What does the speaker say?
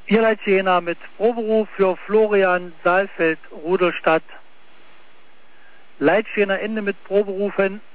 Ihr Leitjena mit Proberuf für Florian Saalfeld, Rudolstadt. Leitjena Ende mit Proberufen